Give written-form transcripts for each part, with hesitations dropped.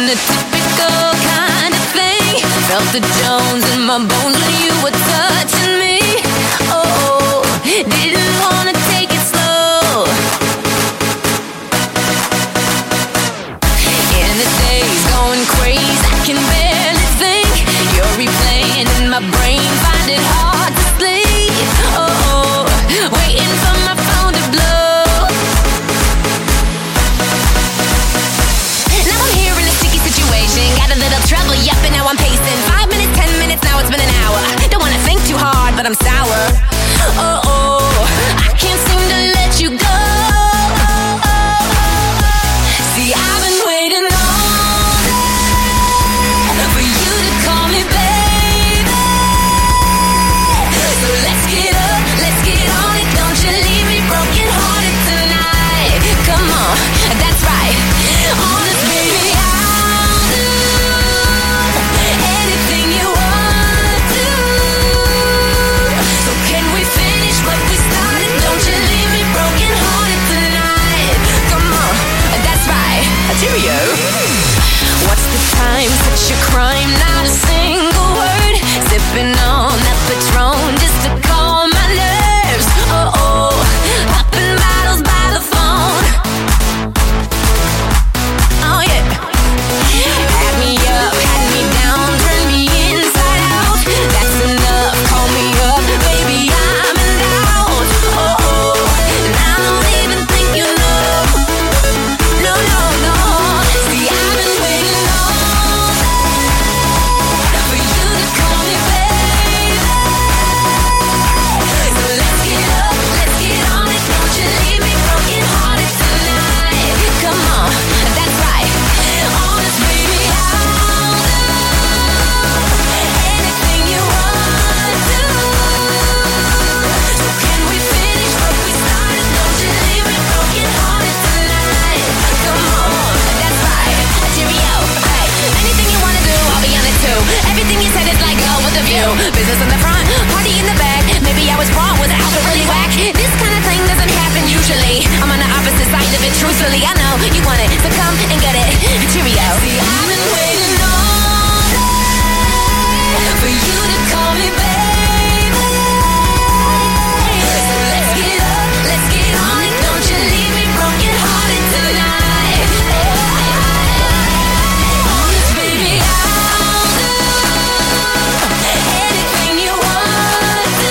a typical kind of thing. Felt the Jones in my bones when you were touching me. Oh, didn't wanna take it slow. And the day's going crazy, I can barely think. You're replaying in my brain, find it hard to sleep. Oh, waiting for my phone to blow. Now I'm here in a sticky situation, got a little trouble, yup, and now I'm pacing. 5 minutes, 10 minutes, now it's been an hour. Don't wanna think too hard, but I'm sour. Oh, I can't seem to let you go. See, I've been waiting all day for you to call me baby. So let's get up, let's get on it. Don't you leave me broken hearted tonight. Come on, that's right. Honest, baby, I'll do anything you want to. So can we finish what we started? Don't you leave me broken hearted tonight. Come on, that's right. Cheerio. What's the time? Such a crime, not a single word. Sipping on that Patron just to calm my nerves. Oh, popping bottles by the phone. Oh yeah. Had me up, had me down, turned me inside out. That's enough, call me up, baby, I'm in doubt. Oh, and I don't even think you know. No, no, no. See, I've been waiting all day for you to call me baby. So let's get up, let's get on it. Don't you leave me broken hearted tonight. Come on, that's right. Honest, baby, I'll do anything you want to. So can we finish what we started? Don't you leave me broken hearted tonight. Come on, that's right. Cheerio, hey. Anything you wanna do, I'll be on it too. Everything you said is like go with the view. Business in the front, party in the back. Maybe I was wrong, was the outfit really whack? This kind of thing doesn't happen usually. I'm on the opposite side of it, truthfully. I know you want it, so come and get it. Cheerio. See, I've been waiting all day for you to call me baby. So let's get up, let's get on it. Don't you leave me broken hearted tonight. Honest, baby, I'll do anything you want to.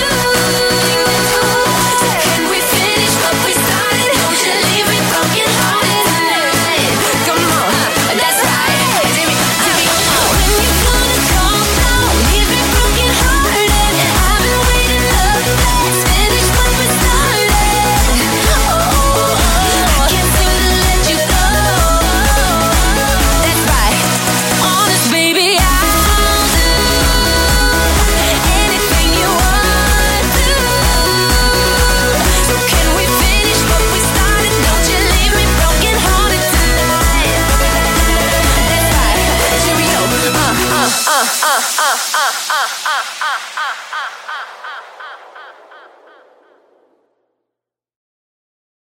So can we finish what we started? Don't you leave me broken hearted tonight. Come on, that's right. Jimmy, when you gonna come down? Leave me broken hearted. I've been waiting up. Let's finish what we started. Oh, I can't seem to let you go. That's right. Honest, baby, I'll do anything you want to. So can we finish what we started? Don't you leave me broken hearted tonight. That's right. Cheerio.